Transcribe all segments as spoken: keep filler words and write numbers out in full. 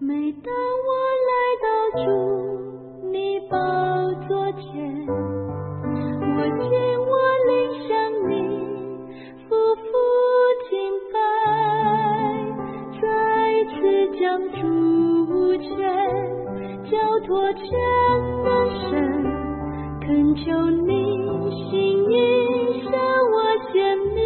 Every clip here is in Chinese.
每当我来到主你宝座前，我敬我灵向你夫妇敬拜，再次将主权交托全能神，恳求你心意向我显明。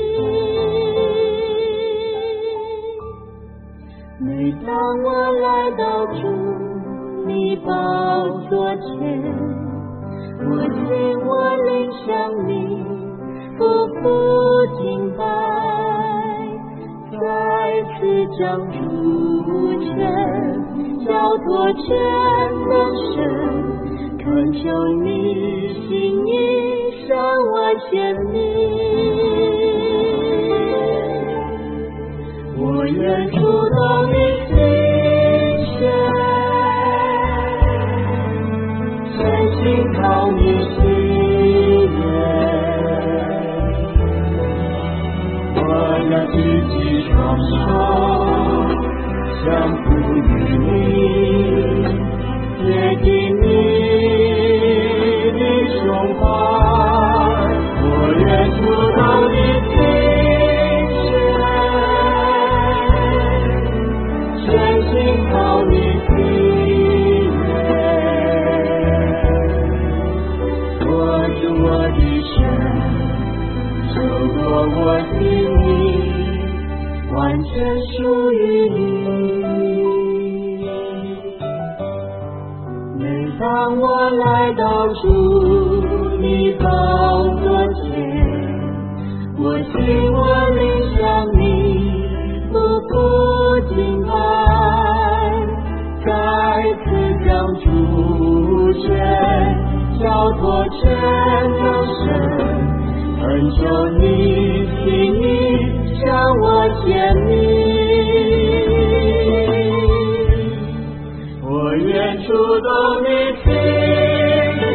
每当我来到主你宝座前，我敬我灵向你夫妇敬拜，再次将主权交托全能神，恳求你心意向我显明。我愿主到你心间，全心靠你喜悦，我要举起双手降服于你，贴近你的胸怀，我愿主到你心间，全心靠你喜悦，握住我的手，手夺我心意，完全属于你。每当我来到主你宝座前，我敬我灵向你夫妇敬拜，再次将主权交托全能神，恳求你心意向我显明。我愿主到你心间，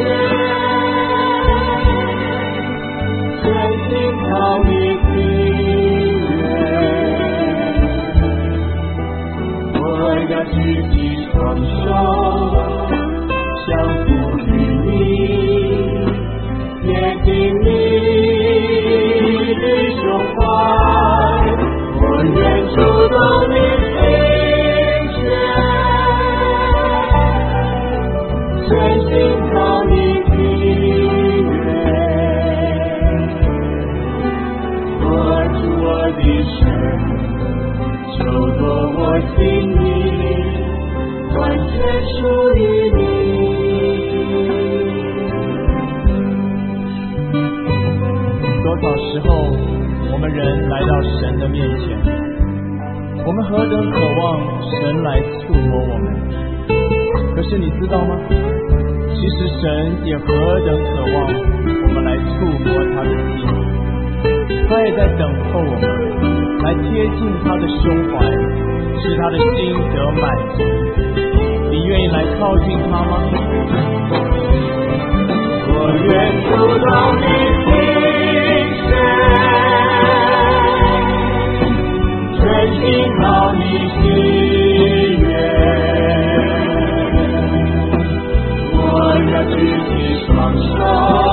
全心靠你喜悦，我要举起双手降服于你，贴近你的胸怀，我愿主到你心间，全心靠你喜悦，握住我的手，手夺我心意，完全属于你。 多少时候我们人来到神的面前，我们何等渴望神来触摸我们，可是你知道吗？其实神也何等渴望我们来触摸他的心，他也在等候我们来贴近他的胸怀，使他的心得满足。你愿意来靠近他吗？ 我愿主到你心间，全心靠你喜悦，我要举起双手